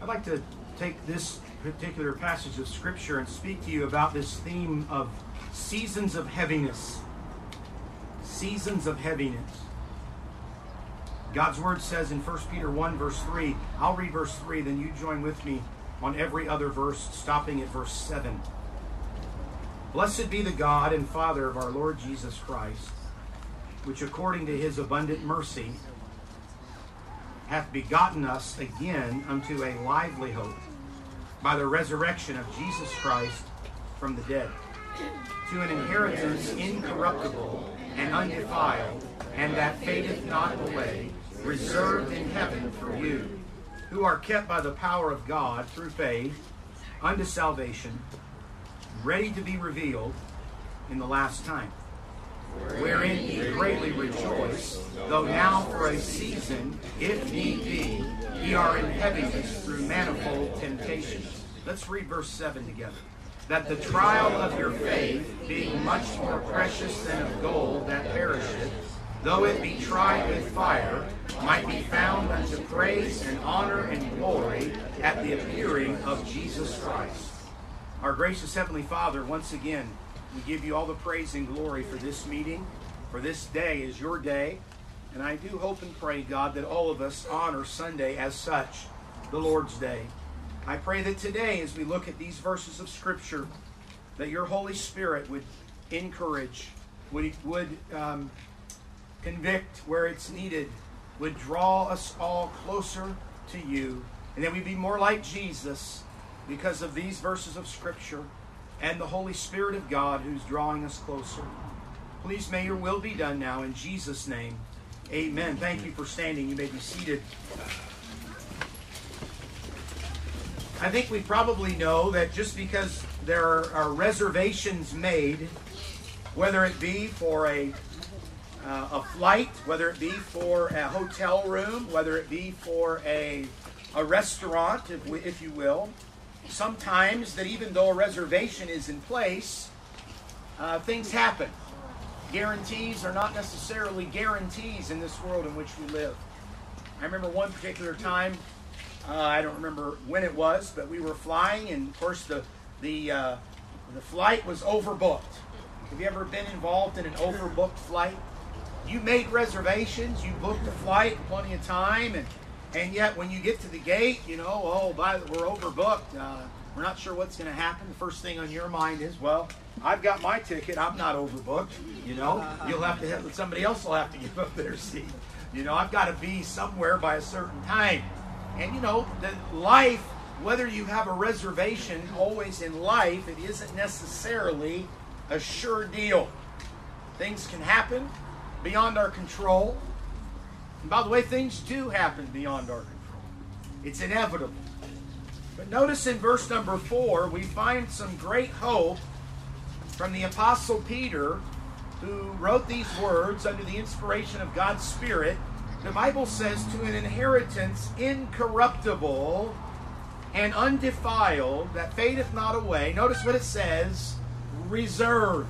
I'd like to take this particular passage of Scripture and speak to you about this theme of seasons of heaviness. Seasons of heaviness. God's Word says in 1 Peter 1, verse 3, I'll read verse 3, then you join with me on every other verse, stopping at verse 7. Blessed be the God and Father of our Lord Jesus Christ, which according to his abundant mercy hath begotten us again unto a lively hope by the resurrection of Jesus Christ from the dead, to an inheritance incorruptible and undefiled, and that fadeth not away, reserved in heaven for you, who are kept by the power of God through faith unto salvation, ready to be revealed in the last time, wherein ye greatly rejoice, though now for a season, if need be, ye are in heaviness through manifold temptations. Let's read verse 7 together. That the trial of your faith, being much more precious than of gold that perisheth, though it be tried with fire, might be found unto praise and honor and glory at the appearing of Jesus Christ. Our gracious Heavenly Father, once again, we give you all the praise and glory for this meeting, for this day is your day. And I do hope and pray, God, that all of us honor Sunday as such, the Lord's Day. I pray that today, as we look at these verses of Scripture, that your Holy Spirit would encourage, would convict where it's needed, would draw us all closer to you, and that we'd be more like Jesus because of these verses of Scripture and the Holy Spirit of God who's drawing us closer. Please may your will be done now in Jesus' name. Amen. Thank you for standing. You may be seated. I think we probably know that just because there are reservations made, whether it be for a flight, whether it be for a hotel room, whether it be for a restaurant, if you will, sometimes that even though a reservation is in place, things happen. Guarantees are not necessarily guarantees in this world in which we live. I remember one particular time, I don't remember when it was, but we were flying, and of course the flight was overbooked. Have you ever been involved in an overbooked flight? You made reservations, you booked the flight plenty of time, and yet when you get to the gate, you know, we're overbooked. We're not sure what's going to happen. The first thing on your mind is, well, I've got my ticket. I'm not overbooked. You know, somebody else will have to give up their seat. You know, I've got to be somewhere by a certain time. And you know, that life, whether you have a reservation, always in life, it isn't necessarily a sure deal. Things can happen beyond our control. And by the way, things do happen beyond our control. It's inevitable. But notice in verse number 4, we find some great hope from the Apostle Peter, who wrote these words under the inspiration of God's Spirit. The Bible says, to an inheritance incorruptible and undefiled, that fadeth not away. Notice what it says, reserved.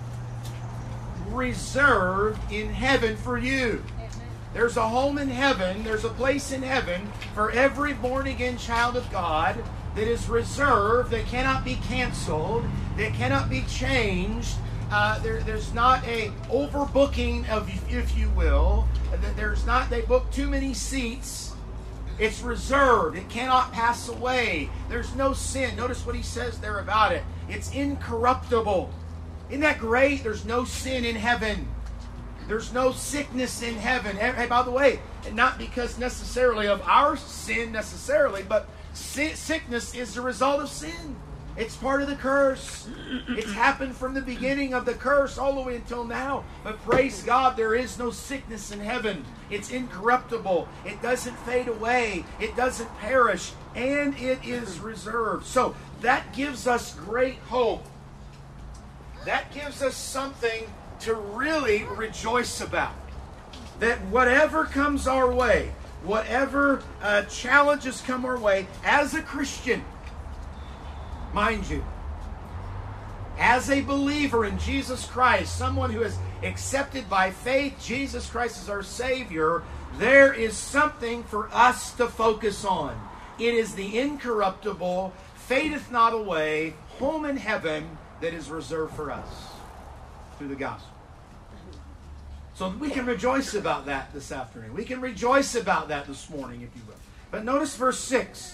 Reserved in heaven for you. There's a home in heaven, there's a place in heaven for every born-again child of God that is reserved, that cannot be canceled, that cannot be changed. There's not a overbooking of, if you will. There's not, they book too many seats. It's reserved. It cannot pass away. There's no sin. Notice what he says there about it. It's incorruptible. Isn't that great? There's no sin in heaven. There's no sickness in heaven. Hey, by the way, not because necessarily of our sin necessarily, but sickness is the result of sin. It's part of the curse. It's happened from the beginning of the curse all the way until now. But praise God, there is no sickness in heaven. It's incorruptible. It doesn't fade away. It doesn't perish. And it is reserved. So that gives us great hope. That gives us something to really rejoice about. That whatever comes our way, whatever challenges come our way, as a Christian, mind you, as a believer in Jesus Christ, someone who has accepted by faith Jesus Christ as our Savior, there is something for us to focus on. It is the incorruptible, fadeth not away, home in heaven that is reserved for us through the gospel. So we can rejoice about that this afternoon. We can rejoice about that this morning, if you will. But notice verse 6.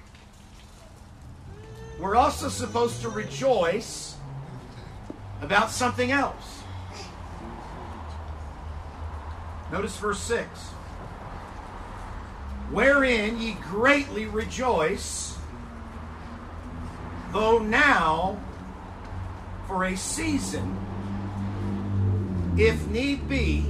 We're also supposed to rejoice about something else. Notice verse 6. Wherein ye greatly rejoice, though now for a season, if need be,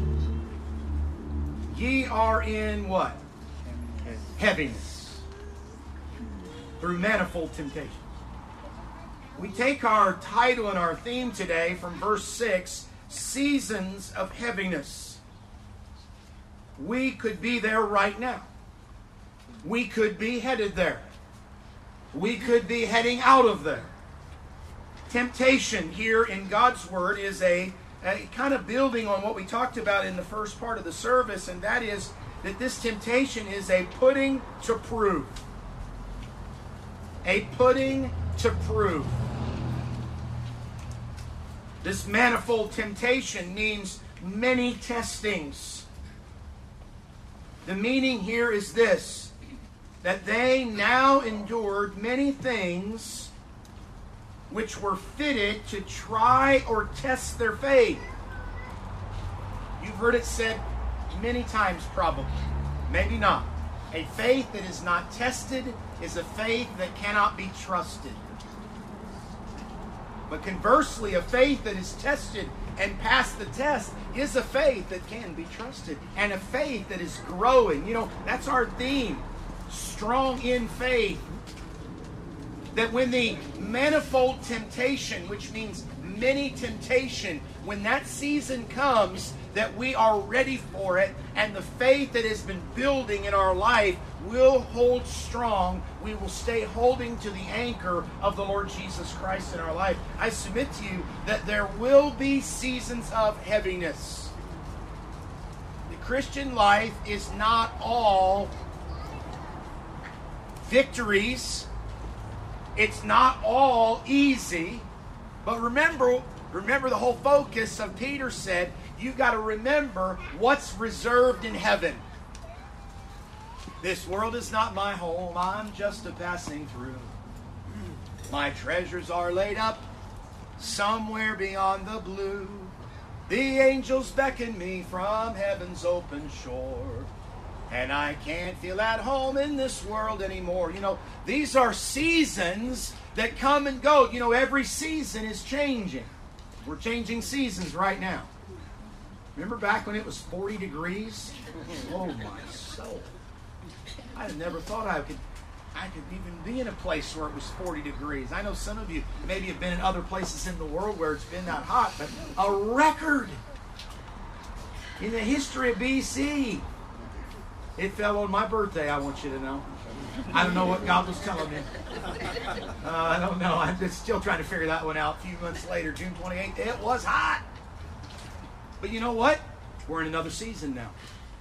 ye are in what? Heaviness. Through manifold temptations. We take our title and our theme today from verse 6, Seasons of Heaviness. We could be there right now. We could be headed there. We could be heading out of there. Temptation here in God's Word is a kind of building on what we talked about in the first part of the service, and that is that this temptation is a putting to prove. A putting to prove. This manifold temptation means many testings. The meaning here is this, that they now endured many things which were fitted to try or test their faith. You've heard it said many times probably. Maybe not. A faith that is not tested is a faith that cannot be trusted. But conversely, a faith that is tested and passed the test is a faith that can be trusted. And a faith that is growing. You know, that's our theme. Strong in faith. That when the manifold temptation, which means many temptation, when that season comes, that we are ready for it, and the faith that has been building in our life will hold strong. We will stay holding to the anchor of the Lord Jesus Christ in our life. I submit to you that there will be seasons of heaviness. The Christian life is not all victories. It's not all easy. But remember the whole focus of Peter said, you've got to remember what's reserved in heaven. This world is not my home. I'm just a passing through. My treasures are laid up somewhere beyond the blue. The angels beckon me from heaven's open shore. And I can't feel at home in this world anymore. You know, these are seasons that come and go. You know, every season is changing. We're changing seasons right now. Remember back when it was 40 degrees? Oh my soul. I never thought I could even be in a place where it was 40 degrees. I know some of you maybe have been in other places in the world where it's been that hot, but a record in the history of BC. It fell on my birthday, I want you to know. I don't know what God was telling me. I don't know. I'm just still trying to figure that one out. A few months later, June 28th, it was hot. But you know what? We're in another season now.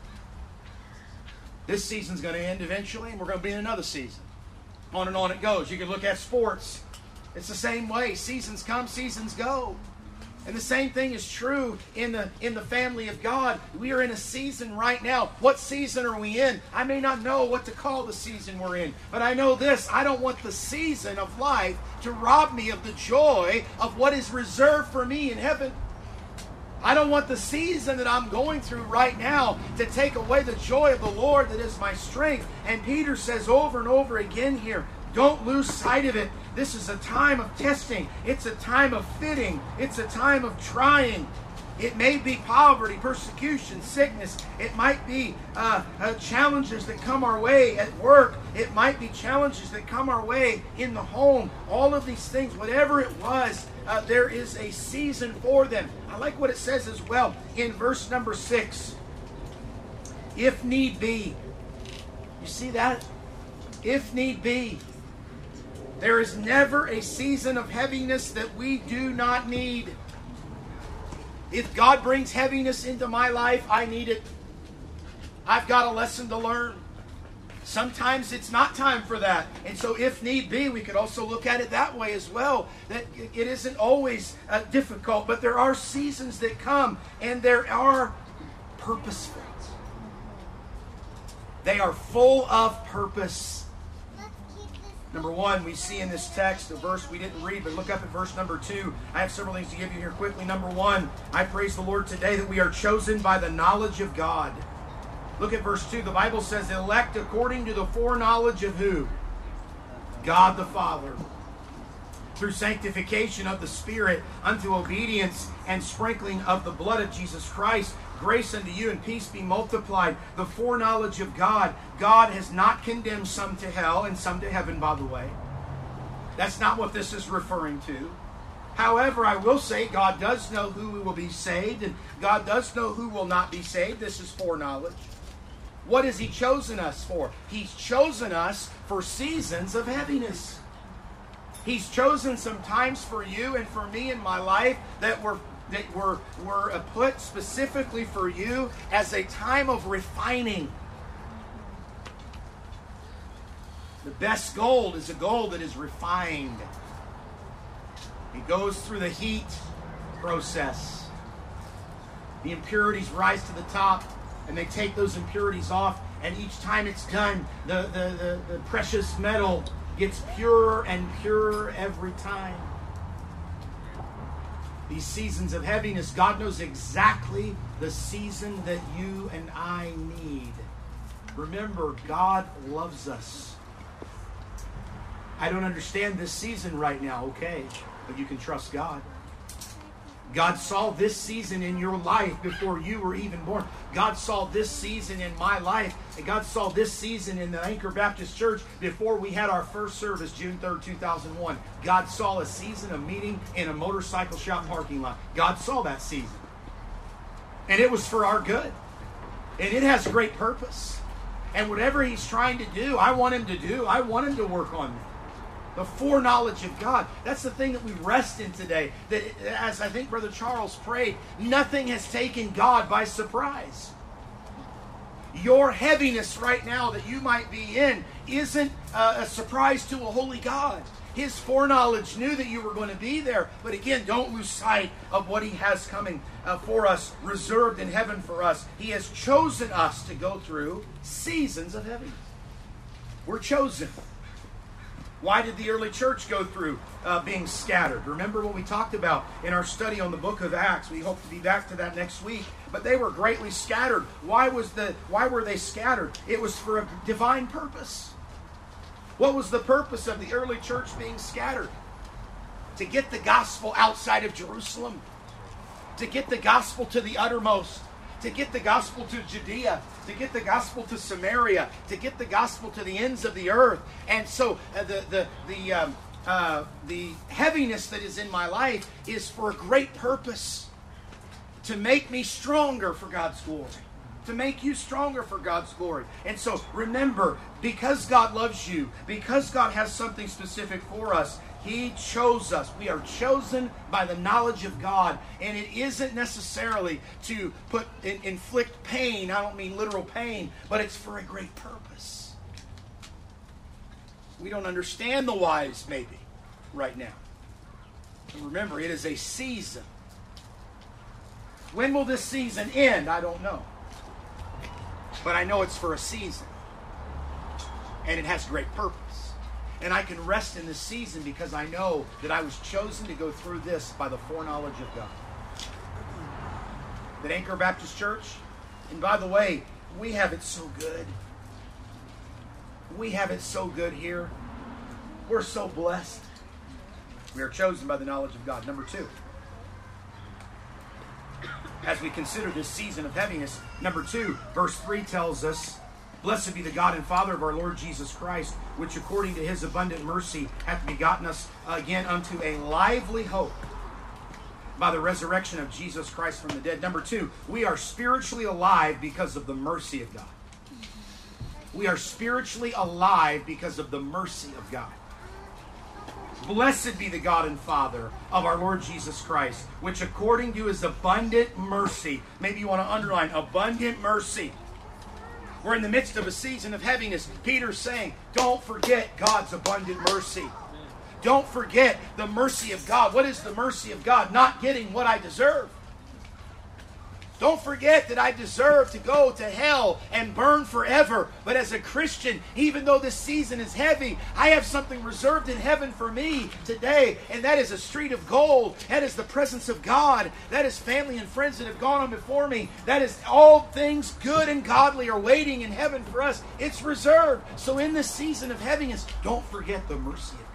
This season's going to end eventually, and we're going to be in another season. On and on it goes. You can look at sports. It's the same way. Seasons come, seasons go. And the same thing is true in the family of God. We are in a season right now. What season are we in? I may not know what to call the season we're in, but I know this. I don't want the season of life to rob me of the joy of what is reserved for me in heaven. I don't want the season that I'm going through right now to take away the joy of the Lord that is my strength. And Peter says over and over again here, don't lose sight of it. This is a time of testing. It's a time of fitting. It's a time of trying. It may be poverty, persecution, sickness. It might be challenges that come our way at work. It might be challenges that come our way in the home. All of these things, whatever it was, there is a season for them. I like what it says as well in verse number 6. If need be. You see that? If need be. There is never a season of heaviness that we do not need. If God brings heaviness into my life, I need it. I've got a lesson to learn. Sometimes it's not time for that. And so if need be, we could also look at it that way as well. That it isn't always difficult, but there are seasons that come and there are purposeful. They are full of purpose. Number one, we see in this text, a verse we didn't read, but look up at verse number 2. I have several things to give you here quickly. Number one, I praise the Lord today that we are chosen by the knowledge of God. Look at verse 2. The Bible says, elect according to the foreknowledge of who? God the Father. Through sanctification of the Spirit unto obedience and sprinkling of the blood of Jesus Christ. Grace unto you and peace be multiplied. The foreknowledge of God. God has not condemned some to hell and some to heaven, by the way. That's not what this is referring to. However, I will say God does know who will be saved and God does know who will not be saved. This is foreknowledge. What has He chosen us for? He's chosen us for seasons of heaviness. He's chosen some times for you and for me in my life that were put specifically for you as a time of refining. The best gold is a gold that is refined. It goes through the heat process. The impurities rise to the top, and they take those impurities off, and each time it's done, the precious metal gets purer and purer every time. These seasons of heaviness, God knows exactly the season that you and I need. Remember, God loves us. I don't understand this season right now, okay, but you can trust God. God saw this season in your life before you were even born. God saw this season in my life. And God saw this season in the Anchor Baptist Church before we had our first service, June 3rd, 2001. God saw a season of meeting in a motorcycle shop parking lot. God saw that season. And it was for our good. And it has great purpose. And whatever He's trying to do, I want Him to do. I want Him to work on me. The foreknowledge of God. That's the thing that we rest in today. That, as I think Brother Charles prayed, nothing has taken God by surprise. Your heaviness right now that you might be in isn't a surprise to a holy God. His foreknowledge knew that you were going to be there. But again, don't lose sight of what He has coming for us, reserved in heaven for us. He has chosen us to go through seasons of heaviness. We're chosen. Why did the early church go through being scattered? Remember what we talked about in our study on the book of Acts. We hope to be back to that next week. But they were greatly scattered. Why were they scattered? It was for a divine purpose. What was the purpose of the early church being scattered? To get the gospel outside of Jerusalem. To get the gospel to the uttermost. To get the gospel to Judea, to get the gospel to Samaria, to get the gospel to the ends of the earth. And so the heaviness that is in my life is for a great purpose. To make me stronger for God's glory. To make you stronger for God's glory. And so remember, because God loves you, because God has something specific for us, He chose us. We are chosen by the knowledge of God. And it isn't necessarily to inflict pain. I don't mean literal pain, but it's for a great purpose. We don't understand the whys, maybe, right now. And remember, it is a season. When will this season end? I don't know. But I know it's for a season. And it has great purpose. And I can rest in this season because I know that I was chosen to go through this by the foreknowledge of God. That Anchor Baptist Church, and by the way, we have it so good. We have it so good here. We're so blessed. We are chosen by the knowledge of God. Number 2. As we consider this season of heaviness, number 2, verse 3 tells us, blessed be the God and Father of our Lord Jesus Christ, which according to His abundant mercy hath begotten us again unto a lively hope by the resurrection of Jesus Christ from the dead. Number 2, we are spiritually alive because of the mercy of God. We are spiritually alive because of the mercy of God. Blessed be the God and Father of our Lord Jesus Christ, which according to His abundant mercy, maybe you want to underline abundant mercy, We're in the midst of a season of heaviness. Peter's saying, don't forget God's abundant mercy. Don't forget the mercy of God. What is the mercy of God? Not getting what I deserve. Don't forget that I deserve to go to hell and burn forever. But as a Christian, even though this season is heavy, I have something reserved in heaven for me today. And that is a street of gold. That is the presence of God. That is family and friends that have gone on before me. That is all things good and godly are waiting in heaven for us. It's reserved. So in this season of heaviness, don't forget the mercy of God.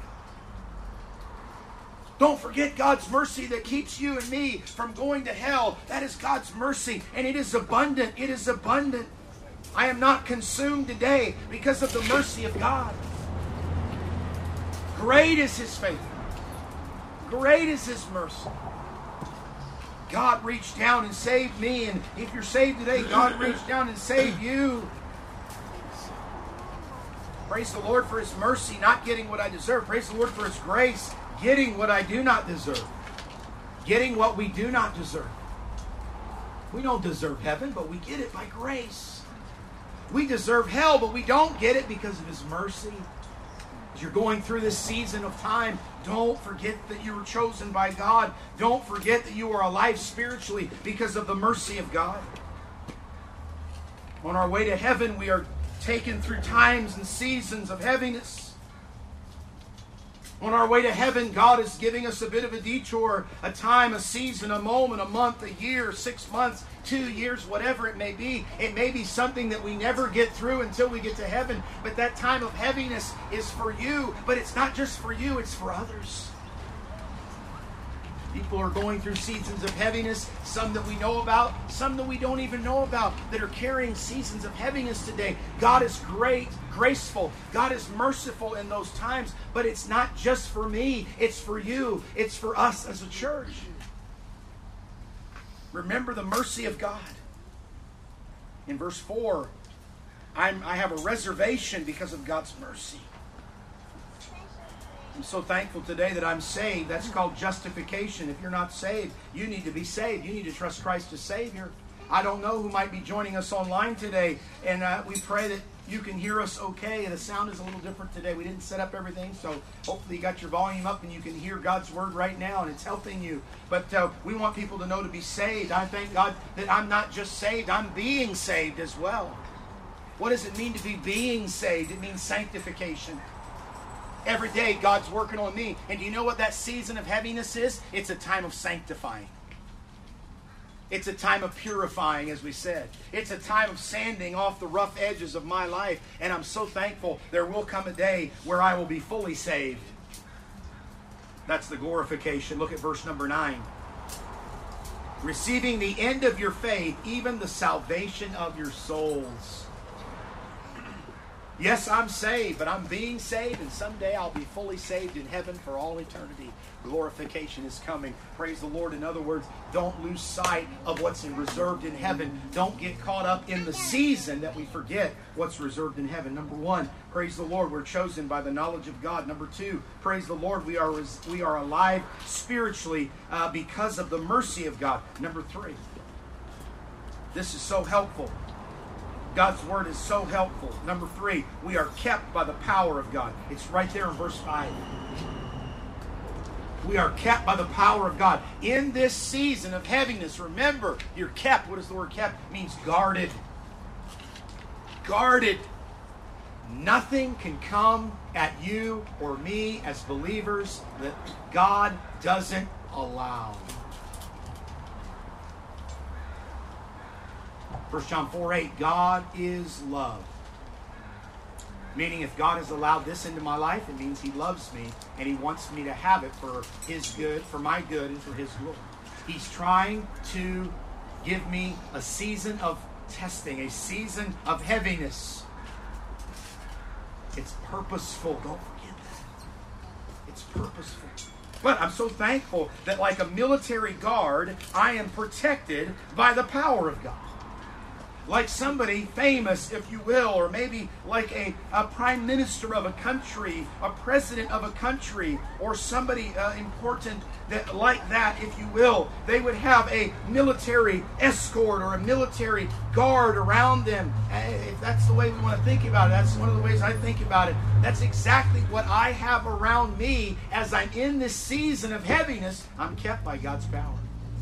Don't forget God's mercy that keeps you and me from going to hell. That is God's mercy, and it is abundant. It is abundant. I am not consumed today because of the mercy of God. Great is His faithfulness. Great is His mercy. God reached down and saved me, and if you're saved today, God reached down and saved you. Praise the Lord for His mercy, not getting what I deserve. Praise the Lord for His grace, getting what I do not deserve. Getting what we do not deserve. We don't deserve heaven, but we get it by grace. We deserve hell, but we don't get it because of His mercy. As you're going through this season of time, don't forget that you were chosen by God. Don't forget that you are alive spiritually because of the mercy of God. On our way to heaven, we are taken through times and seasons of heaviness. On our way to heaven, God is giving us a bit of a detour, a time, a season, a moment, a month, a year, 6 months, 2 years, whatever it may be. It may be something that we never get through until we get to heaven. But that time of heaviness is for you. But it's not just for you, it's for others. People are going through seasons of heaviness, some that we know about, some that we don't even know about, that are carrying seasons of heaviness today. God is great, graceful. God is merciful in those times. But it's not just for me. It's for you. It's for us as a church. Remember the mercy of God. In verse 4, I have a reservation because of God's mercy. I'm so thankful today that I'm saved. That's called justification. If you're not saved, you need to be saved. You need to trust Christ as Savior. I don't know who might be joining us online today, and we pray that you can hear us okay. The sound is a little different today. We didn't set up everything, so hopefully you got your volume up and you can hear God's Word right now, and it's helping you. But we want people to know to be saved. I thank God that I'm not just saved, I'm being saved as well. What does it mean to be being saved? It means sanctification. Every day, God's working on me. And do you know what that season of heaviness is? It's a time of sanctifying. It's a time of purifying, as we said. It's a time of sanding off the rough edges of my life. And I'm so thankful there will come a day where I will be fully saved. That's the glorification. Look at verse number 9. Receiving the end of your faith, even the salvation of your souls. Yes, I'm saved, but I'm being saved, and someday I'll be fully saved in heaven for all eternity. Glorification is coming. Praise the Lord. In other words, don't lose sight of what's reserved in heaven. Don't get caught up in the season that we forget what's reserved in heaven. Number 1, praise the Lord, we're chosen by the knowledge of God. Number 2, praise the Lord, we are alive spiritually because of the mercy of God. Number 3, this is so helpful. God's Word is so helpful. Number 3, we are kept by the power of God. It's right there in verse 5. We are kept by the power of God. In this season of heaviness, remember, you're kept. What does the word kept? It means guarded. Guarded. Nothing can come at you or me as believers that God doesn't allow. 1 John 4:8, God is love. Meaning if God has allowed this into my life, it means He loves me and He wants me to have it for His good, for my good, and for His glory. He's trying to give me a season of testing, a season of heaviness. It's purposeful. Don't forget that. It's purposeful. But I'm so thankful that like a military guard, I am protected by the power of God. like somebody famous, if you will, or maybe like a prime minister of a country, a president of a country, or somebody important like that, if you will. They would have a military escort or a military guard around them. If that's the way we want to think about it, that's one of the ways I think about it. That's exactly what I have around me as I'm in this season of heaviness. I'm kept by God's power.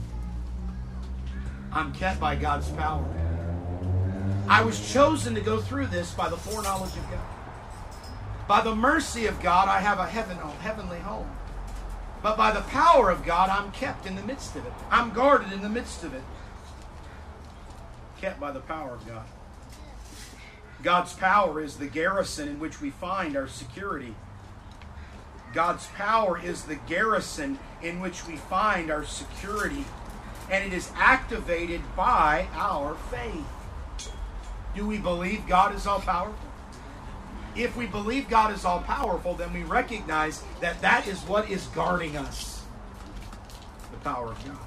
I'm kept by God's power. I was chosen to go through this by the foreknowledge of God. By the mercy of God, I have a heavenly home. But by the power of God, I'm kept in the midst of it. I'm guarded in the midst of it. Kept by the power of God. God's power is the garrison in which we find our security. God's power is the garrison in which we find our security. And it is activated by our faith. Do we believe God is all-powerful? If we believe God is all-powerful, then we recognize that that is what is guarding us. The power of God.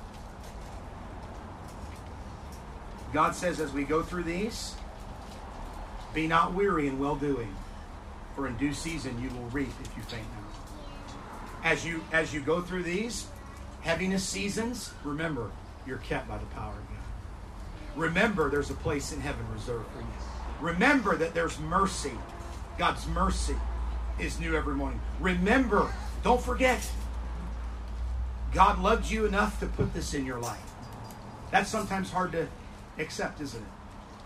God says as we go through these, be not weary in well-doing, for in due season you will reap if you faint not. As you go through these heaviness seasons, remember, you're kept by the power of God. Remember, there's a place in heaven reserved for you. Remember that there's mercy. God's mercy is new every morning. Remember, don't forget, God loved you enough to put this in your life. That's sometimes hard to accept, isn't it?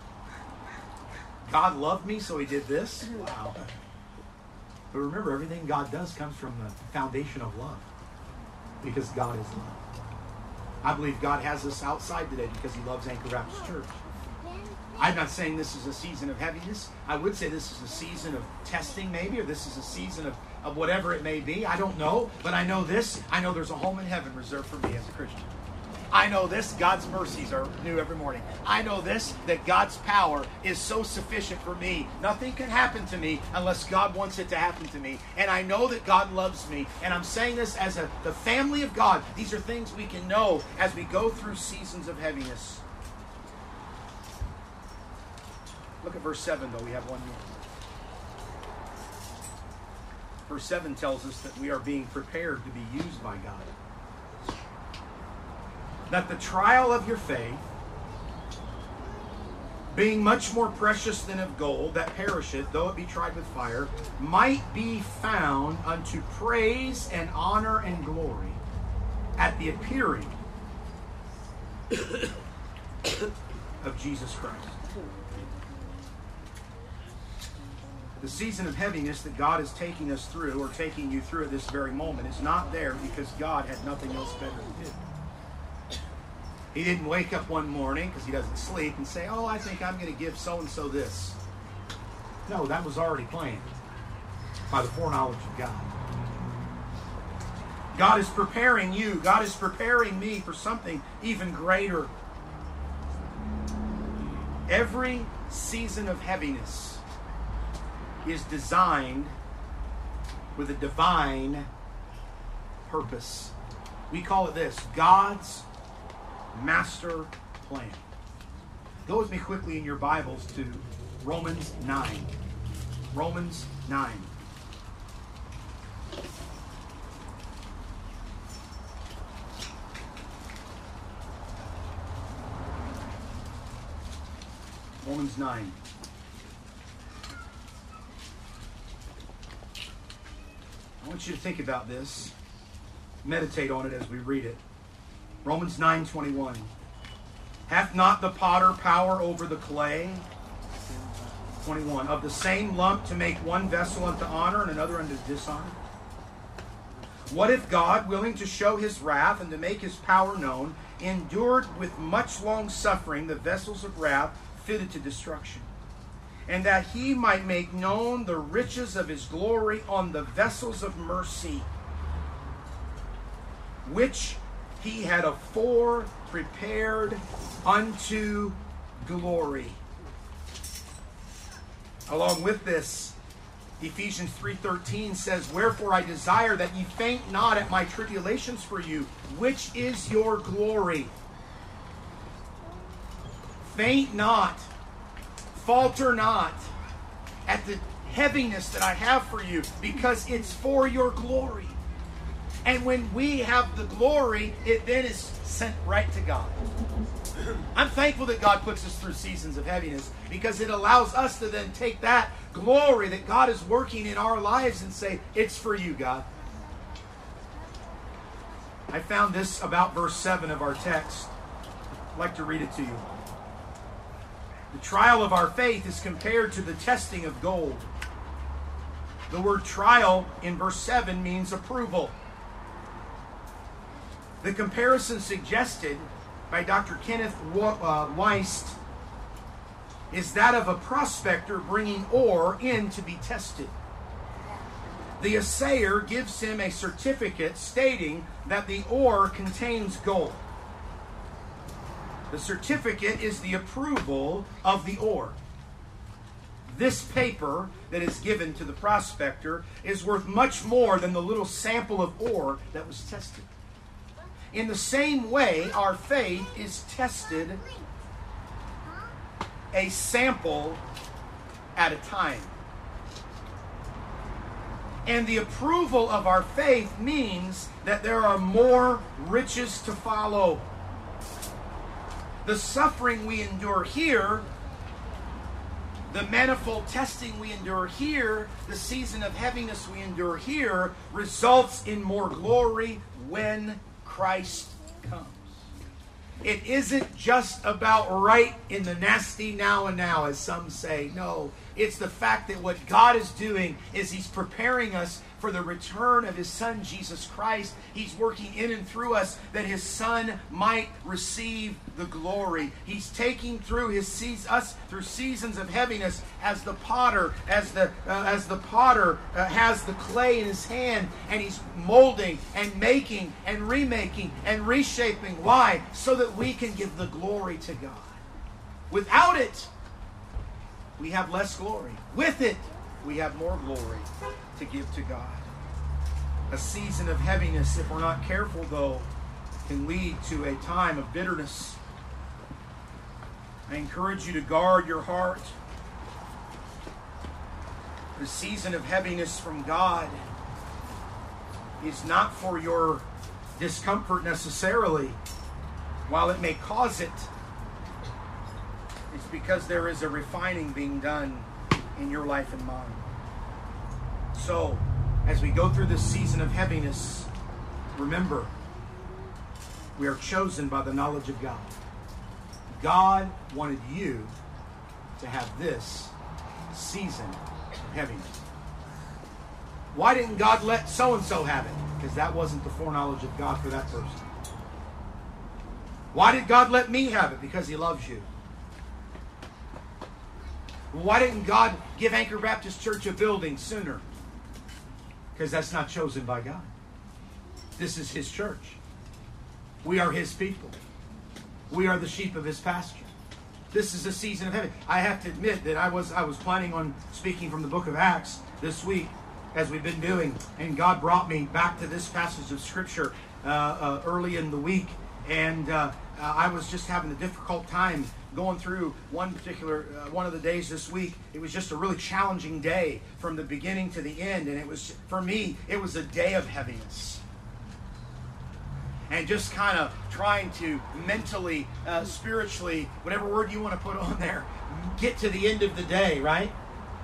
God loved me, so He did this. Wow. But remember, everything God does comes from the foundation of love. Because God is love. I believe God has us outside today because He loves Anchor Baptist Church. I'm not saying this is a season of heaviness. I would say this is a season of testing maybe, or this is a season of whatever it may be. I don't know, but I know this. I know there's a home in heaven reserved for me as a Christian. I know this, God's mercies are new every morning. I know this, that God's power is so sufficient for me. Nothing can happen to me unless God wants it to happen to me. And I know that God loves me. And I'm saying this as the family of God. These are things we can know as we go through seasons of heaviness. Look at verse 7, though. We have one more. Verse 7 tells us that we are being prepared to be used by God. That the trial of your faith, being much more precious than of gold, that perisheth, though it be tried with fire, might be found unto praise and honor and glory at the appearing of Jesus Christ. The season of heaviness that God is taking us through, or taking you through at this very moment, is not there because God had nothing else better to do. He didn't wake up one morning, because He doesn't sleep, and say, oh, I think I'm going to give so-and-so this. No, that was already planned by the foreknowledge of God. God is preparing you. God is preparing me for something even greater. Every season of heaviness is designed with a divine purpose. We call it this, God's master plan. Go with me quickly in your Bibles to Romans 9. Romans 9. Romans 9. I want you to think about this. Meditate on it as we read it. Romans 9:21. Hath not the potter power over the clay? 21. Of the same lump to make one vessel unto honor and another unto dishonor? What if God, willing to show His wrath and to make His power known, endured with much long suffering the vessels of wrath fitted to destruction, and that He might make known the riches of His glory on the vessels of mercy, which He had afore prepared unto glory. Along with this, Ephesians 3:13 says, wherefore I desire that ye faint not at my tribulations for you, which is your glory. Faint not falter not at the heaviness that I have for you, because it's for your glory. And when we have the glory, it then is sent right to God. I'm thankful that God puts us through seasons of heaviness, because it allows us to then take that glory that God is working in our lives and say, it's for you, God. I found this about verse 7 of our text. I'd like to read it to you. The trial of our faith is compared to the testing of gold. The word trial in verse 7 means approval. The comparison suggested by Dr. Kenneth Weist is that of a prospector bringing ore in to be tested. The assayer gives him a certificate stating that the ore contains gold. The certificate is the approval of the ore. This paper that is given to the prospector is worth much more than the little sample of ore that was tested. In the same way, our faith is tested a sample at a time. And the approval of our faith means that there are more riches to follow. The suffering we endure here, the manifold testing we endure here, the season of heaviness we endure here, results in more glory when Christ comes. It isn't just about right in the nasty now and now, as some say. No, it's the fact that what God is doing is He's preparing us for the return of His Son, Jesus Christ. He's working in and through us that His Son might receive the glory. He's taking through us through seasons of heaviness as the potter, has the clay in his hand, and he's molding and making and remaking and reshaping. Why? So that we can give the glory to God. Without it, we have less glory. With it, we have more glory to give to God. A season of heaviness, if we're not careful, though, can lead to a time of bitterness. I encourage you to guard your heart. The season of heaviness from God is not for your discomfort necessarily, while it may cause it. It's because there is a refining being done in your life and mine. So, as we go through this season of heaviness, remember, we are chosen by the knowledge of God. God wanted you to have this season of heaviness. Why didn't God let so-and-so have it? Because that wasn't the foreknowledge of God for that person. Why did God let me have it? Because He loves you. Why didn't God give Anchor Baptist Church a building sooner? Because that's not chosen by God. This is His church. We are His people. We are the sheep of His pasture. This is a season of heaven. I have to admit that I was planning on speaking from the book of Acts this week, as we've been doing, and God brought me back to this passage of Scripture early in the week, and I was just having a difficult time going through one of the days this week. It was just a really challenging day from the beginning to the end, and it was, for me, it was a day of heaviness. And just kind of trying to mentally, spiritually, whatever word you want to put on there, get to the end of the day, right?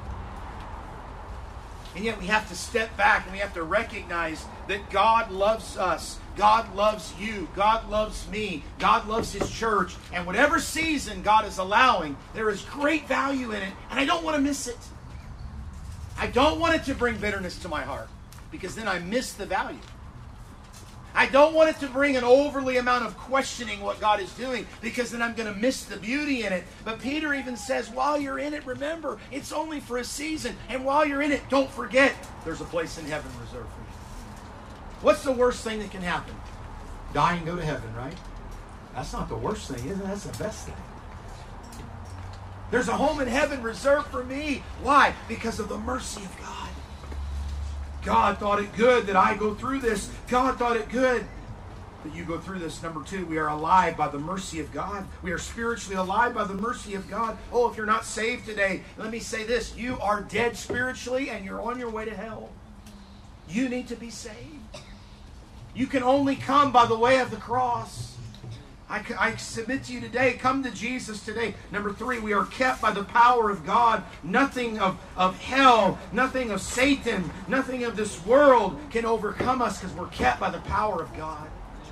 And yet we have to step back and we have to recognize that God loves us. God loves you. God loves me. God loves His church. And whatever season God is allowing, there is great value in it. And I don't want to miss it. I don't want it to bring bitterness to my heart, because then I miss the value. I don't want it to bring an overly amount of questioning what God is doing, because then I'm going to miss the beauty in it. But Peter even says, while you're in it, remember, it's only for a season. And while you're in it, don't forget, there's a place in heaven reserved for you. What's the worst thing that can happen? Die and go to heaven, right? That's not the worst thing, is it? That's the best thing. There's a home in heaven reserved for me. Why? Because of the mercy of God. God thought it good that I go through this. God thought it good that you go through this. Number 2, we are alive by the mercy of God. We are spiritually alive by the mercy of God. Oh, if you're not saved today, let me say this. You are dead spiritually and you're on your way to hell. You need to be saved. You can only come by the way of the cross. I submit to you today, come to Jesus today. Number 3, we are kept by the power of God. Nothing of hell, nothing of Satan, nothing of this world can overcome us because we're kept by the power of God.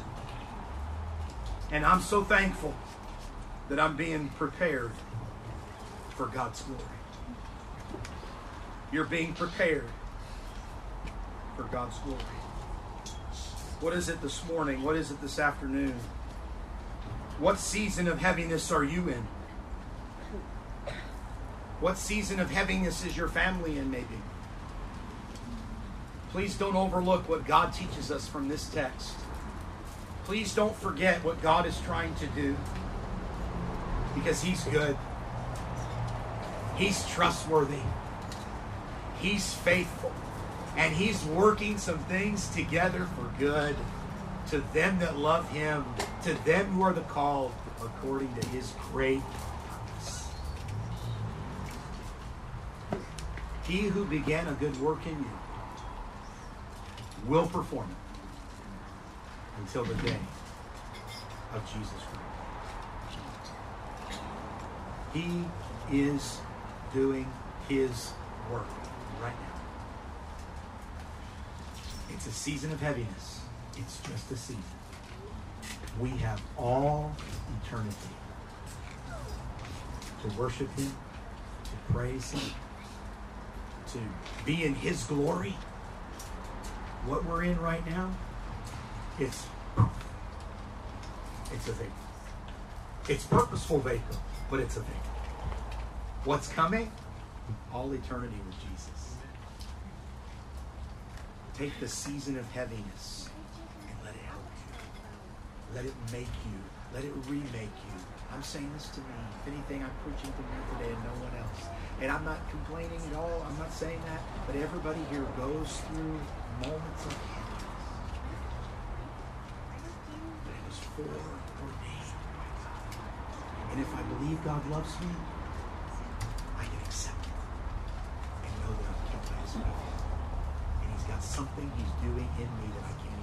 And I'm so thankful that I'm being prepared for God's glory. You're being prepared for God's glory. What is it this morning? What is it this afternoon? What season of heaviness are you in? What season of heaviness is your family in, maybe? Please don't overlook what God teaches us from this text. Please don't forget what God is trying to do, because He's good. He's trustworthy. He's faithful. And He's working some things together for good to them that love Him, to them who are the called according to His great purpose. He who began a good work in you will perform it until the day of Jesus Christ. He is doing His work right now. It's a season of heaviness. It's just a season. We have all eternity to worship Him, to praise Him, to be in His glory. What we're in right now, it's a vapor. It's purposeful vapor, but it's a vapor. What's coming? All eternity with Jesus. Take the season of heaviness and let it help you. Let it make you. Let it remake you. I'm saying this to me. If anything, I'm preaching to me today and no one else. And I'm not complaining at all. I'm not saying that. But everybody here goes through moments of heaviness. But it was foreordained by God. And if I believe God loves me, I can accept it. And know that I'm kept by His power. And He's got something He's doing in me that I can't